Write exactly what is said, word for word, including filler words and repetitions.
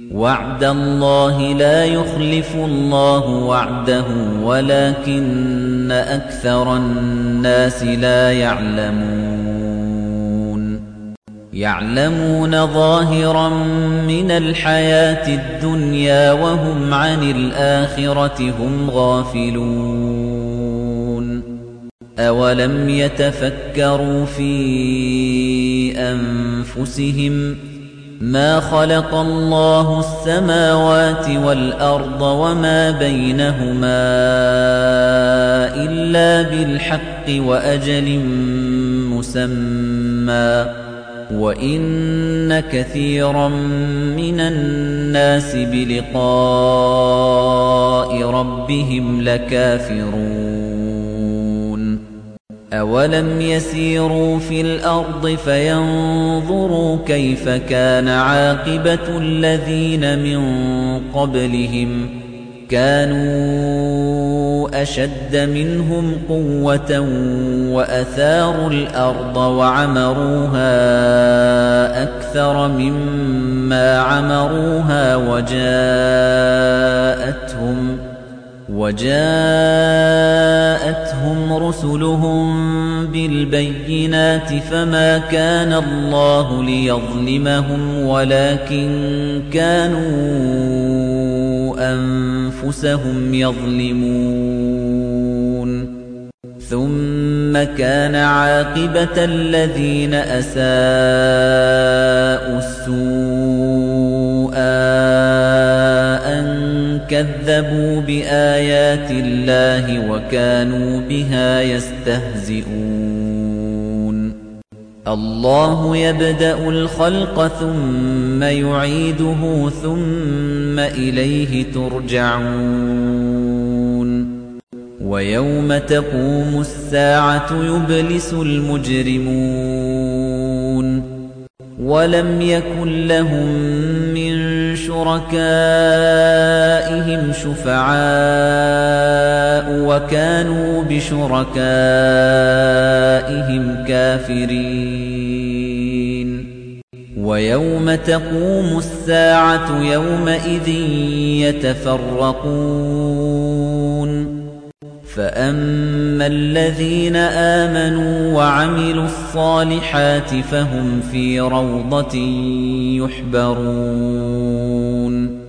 وَعْدَ اللَّهِ لَا يُخْلِفُ اللَّهُ وَعْدَهُ وَلَكِنَّ أَكْثَرَ النَّاسِ لَا يَعْلَمُونَ يَعْلَمُونَ ظَاهِرًا مِنَ الْحَيَاةِ الدُّنْيَا وَهُمْ عَنِ الْآخِرَةِ هُمْ غَافِلُونَ أَوَلَمْ يَتَفَكَّرُوا فِي أَنفُسِهِمْ مَا خَلَقَ اللَّهُ السَّمَاوَاتِ وَالْأَرْضَ وَمَا بَيْنَهُمَا إِلَّا بِالْحَقِّ وَأَجَلٍ مُّسَمًّى وَإِنَّ كَثِيرًا مِّنَ النَّاسِ بِلِقَاءِ رَبِّهِمْ لَكَافِرُونَ أَوَلَمْ يَسِيرُوا فِي الْأَرْضِ فَيَنظُرُوا كَيْفَ كَانَ عَاقِبَةُ الَّذِينَ مِن قَبْلِهِمْ كَانُوا أَشَدَّ مِنْهُمْ قُوَّةً وَأَثَارُوا الْأَرْضَ وَعَمَرُوهَا أَكْثَرَ مِمَّا عَمَرُوهَا وَجَاءَتْهُمْ وَجَاءَتْهُمْ رُسُلُهُم بِالْبَيِّنَاتِ فَمَا كَانَ اللَّهُ لِيَظْلِمَهُمْ وَلَكِن كَانُوا أَنفُسَهُمْ يَظْلِمُونَ ثُمَّ كَانَ عَاقِبَةَ الَّذِينَ أَسَاءُوا السُّوءَ كَذَّبُوا بِآيَاتِ اللَّهِ وَكَانُوا بِهَا يَسْتَهْزِئُونَ اللَّهُ يَبْدَأُ الْخَلْقَ ثُمَّ يُعِيدُهُ ثُمَّ إِلَيْهِ تُرْجَعُونَ وَيَوْمَ تَقُومُ السَّاعَةُ يُبْلِسُ الْمُجْرِمُونَ وَلَمْ يَكُنْ لَهُم مِّن شُرَكَائِهِمْ شُفَعَاءُ وَكَانُوا بِشُرَكَائِهِمْ كَافِرِينَ وَيَوْمَ تَقُومُ السَّاعَةُ يَوْمَئِذٍ يَتَفَرَّقُونَ فَأَمَّا الَّذِينَ آمَنُوا وَعَمِلُوا الصَّالِحَاتِ فَهُمْ فِي رَوْضَةٍ يُحْبَرُونَ